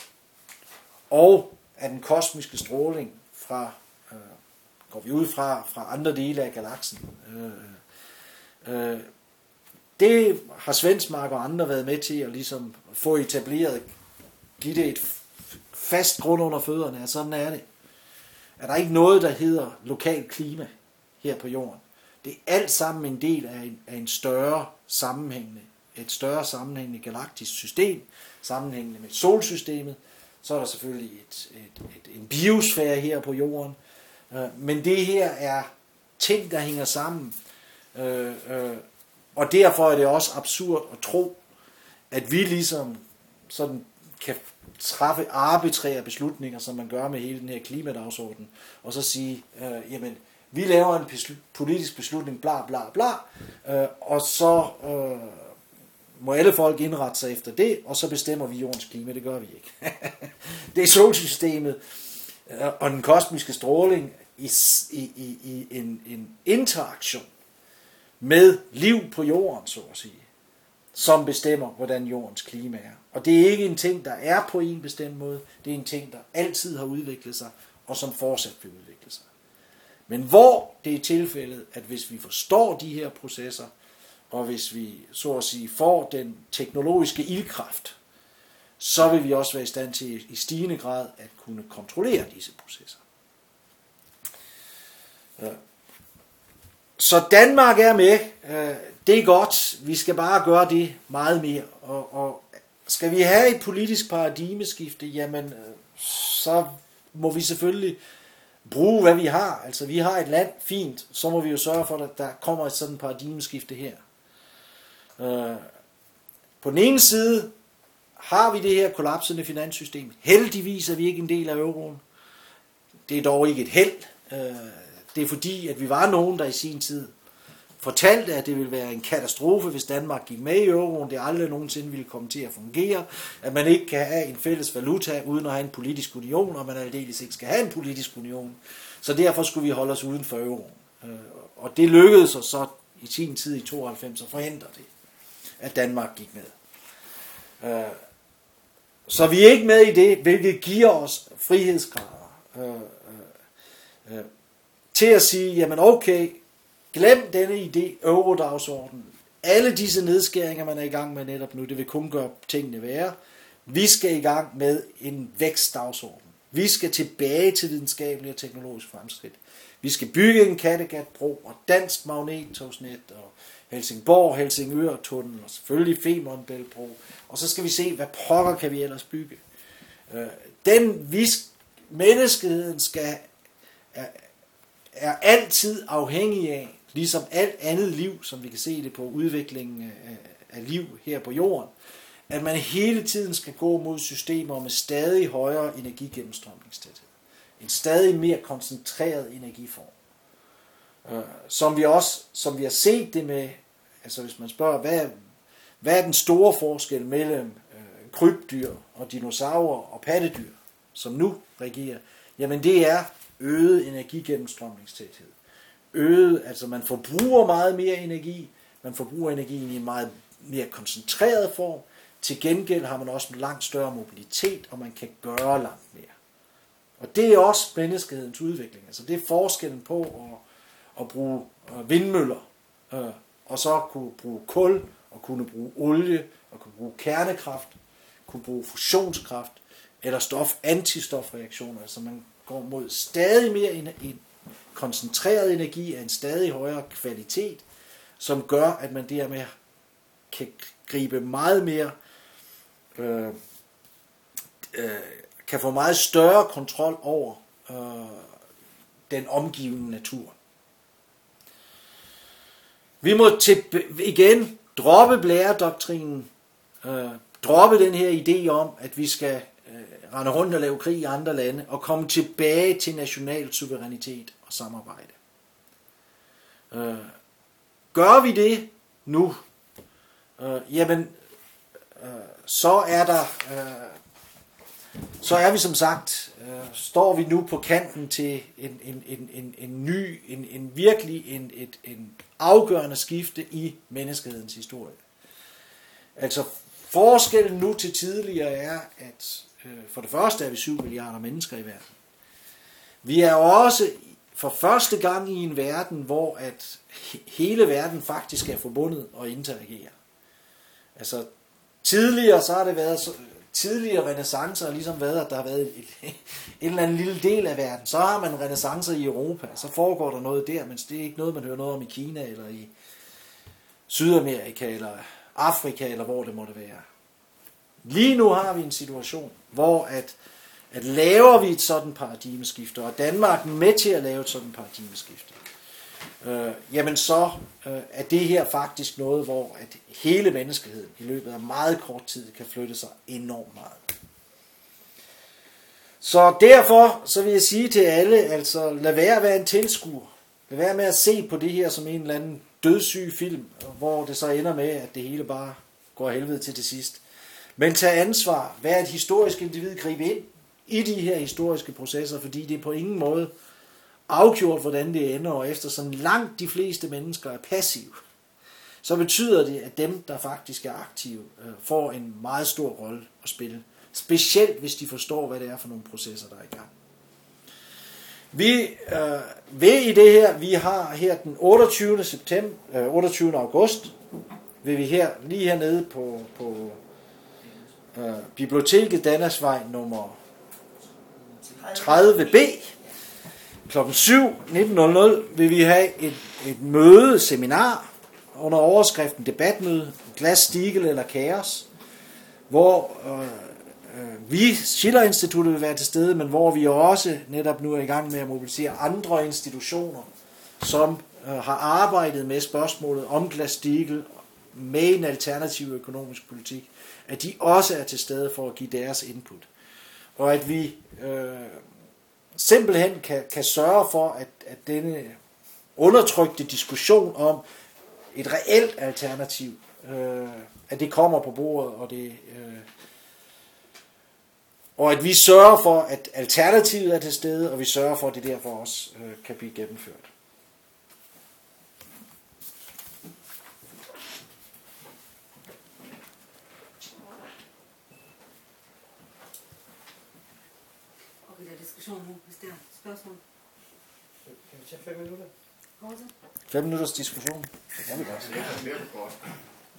Speaker 1: og af den kosmiske stråling fra, øh, går vi ud fra, fra andre dele af galaksen. Øh, øh, det har Svensmark og andre været med til at ligesom få etableret, give det et fast grund under fødderne, at sådan er det. Er der ikke noget, der hedder lokal klima her på jorden? Det er alt sammen en del af en, af en større sammenhængende, et større sammenhængende galaktisk system, sammenhængende med solsystemet. Så er der selvfølgelig et, et, et, en biosfære her på jorden. Men det her er ting, der hænger sammen. Og derfor er det også absurd at tro, at vi ligesom sådan kan træffe arbitrære beslutninger, som man gør med hele den her klimadagsorden, og så sige, øh, jamen, vi laver en beslut, politisk beslutning, bla bla bla, øh, og så øh, må alle folk indrette sig efter det, og så bestemmer vi jordens klima. Det gør vi ikke. Det er solsystemet øh, og den kosmiske stråling, i, i, i, i en, en interaktion med liv på jorden, så at sige, som bestemmer, hvordan jordens klima er. Og det er ikke en ting, der er på en bestemt måde. Det er en ting, der altid har udviklet sig, og som fortsat vil udvikle sig. Men hvor det er tilfældet, at hvis vi forstår de her processer, og hvis vi, så at sige, får den teknologiske ildkraft, så vil vi også være i stand til i stigende grad at kunne kontrollere disse processer. Så Danmark er med. Det er godt. Vi skal bare gøre det meget mere. Og, og skal vi have et politisk paradigmeskifte, jamen så må vi selvfølgelig bruge, hvad vi har. Altså vi har et land, fint, så må vi jo sørge for, at der kommer et sådan paradigmeskifte her. På den ene side har vi det her kollapsende finanssystem. Heldigvis er vi ikke en del af euroen. Det er dog ikke et held. Det er fordi, at vi var nogen, der i sin tid fortalte, at det ville være en katastrofe, hvis Danmark gik med i euroen. Det aldrig nogensinde ville komme til at fungere. At man ikke kan have en fælles valuta uden at have en politisk union, og man aldeles ikke skal have en politisk union. Så derfor skulle vi holde os uden for euroen. Og det lykkedes os så i sin tid i tooghalvfems at forhindre det, at Danmark gik med. Så vi er ikke med i det, hvilket giver os frihedsgrader til at sige, jamen okay, glem denne idé, eurodagsordenen. Alle disse nedskæringer, man er i gang med netop nu, det vil kun gøre tingene værre. Vi skal i gang med en vækstdagsorden. Vi skal tilbage til videnskabelig og teknologisk fremskridt. Vi skal bygge en Kattegatbro og dansk magnettogsnet og Helsingborg, Helsingør-tunnel og selvfølgelig Femernbæltbro. Og så skal vi se, hvad pokker kan vi ellers bygge. Den vis menneskeheden skal er, er altid afhængig af, ligesom alt andet liv, som vi kan se det på udviklingen af, af liv her på jorden, at man hele tiden skal gå mod systemer med stadig højere energigennemstrømningstæthed. En stadig mere koncentreret energiform. Uh, som vi også, som vi har set det med, altså hvis man spørger, hvad, hvad er den store forskel mellem uh, krybdyr og dinosaurer og pattedyr, som nu regerer, jamen det er øget energigennemstrømningstæthed. Øget, altså man forbruger meget mere energi, man forbruger energien i en meget mere koncentreret form, til gengæld har man også en langt større mobilitet, og man kan gøre langt mere. Og det er også menneskehedens udvikling, altså det er forskellen på at, at bruge vindmøller, øh, og så kunne bruge kul, og kunne bruge olie, og kunne bruge kernekraft, kunne bruge fusionskraft, eller stof, antistofreaktioner, altså man går mod stadig mere en koncentreret energi af en stadig højere kvalitet, som gør, at man dermed kan gribe meget mere, øh, øh, kan få meget større kontrol over øh, den omgivende natur. Vi må til, igen droppe blæredoktrinen, øh, droppe den her idé om, at vi skal øh, rende rundt og lave krig i andre lande, og komme tilbage til national suverænitet og samarbejde. Øh, gør vi det nu, øh, jamen, øh, så er der, øh, så er vi som sagt, øh, står vi nu på kanten til en, en, en, en, en ny, en, en virkelig en, et, en afgørende skifte i menneskehedens historie. Altså forskellen nu til tidligere er, at øh, for det første er vi syv milliarder mennesker i verden. Vi er også for første gang i en verden, hvor at hele verden faktisk er forbundet og interagerer. Altså tidligere så har det været så, tidligere renaissancer har ligesom været, at der har været et, et, en eller anden lille del af verden. Så har man renaissancer i Europa, så foregår der noget der, men det er ikke noget, man hører noget om i Kina, eller i Sydamerika, eller Afrika, eller hvor det måtte være. Lige nu har vi en situation, hvor at, at laver vi et sådan paradigmeskifte, og Danmark er med til at lave et sådan paradigmeskifte, øh, jamen så øh, er det her faktisk noget, hvor at hele menneskeheden i løbet af meget kort tid kan flytte sig enormt meget. Så derfor så vil jeg sige til alle, altså lad være at være en tilskuer. Lad være med at se på det her som en eller anden dødssyg film, hvor det så ender med, at det hele bare går helvede til det sidst. Men tag ansvar, vær et historisk individ, grib ind i de her historiske processer, fordi det på ingen måde afgjort, hvordan det ender, og eftersom langt de fleste mennesker er passive, så betyder det, at dem, der faktisk er aktive, får en meget stor rolle at spille. Specielt hvis de forstår, hvad det er for nogle processer, der er i gang. Vi øh, vil i det her, vi har her den otteogtyvende september, øh, otteogtyvende august, vil vi her, lige hernede på, på øh, biblioteket Dannersvej nummer tredive B, klokken syv nitten nul nul, vil vi have et, et møde, seminar, under overskriften debatmøde, glas, stigel eller kaos, hvor øh, øh, vi, Schiller-instituttet, vil være til stede, men hvor vi også netop nu er i gang med at mobilisere andre institutioner, som øh, har arbejdet med spørgsmålet om glas, stigel, med en alternativ økonomisk politik, at de også er til stede for at give deres input. Og at vi øh, simpelthen kan, kan sørge for, at, at denne undertrykte diskussion om et reelt alternativ, øh, at det kommer på bordet, og, det, øh, og at vi sørger for, at alternativet er til stede, og vi sørger for, at det derfor også øh, kan blive gennemført.
Speaker 2: Okay, der er diskussion nu, hvis der er spørgsmål.
Speaker 3: Kan vi tage fem minutter?
Speaker 1: Fem minutters diskussion. Det kan vi godt.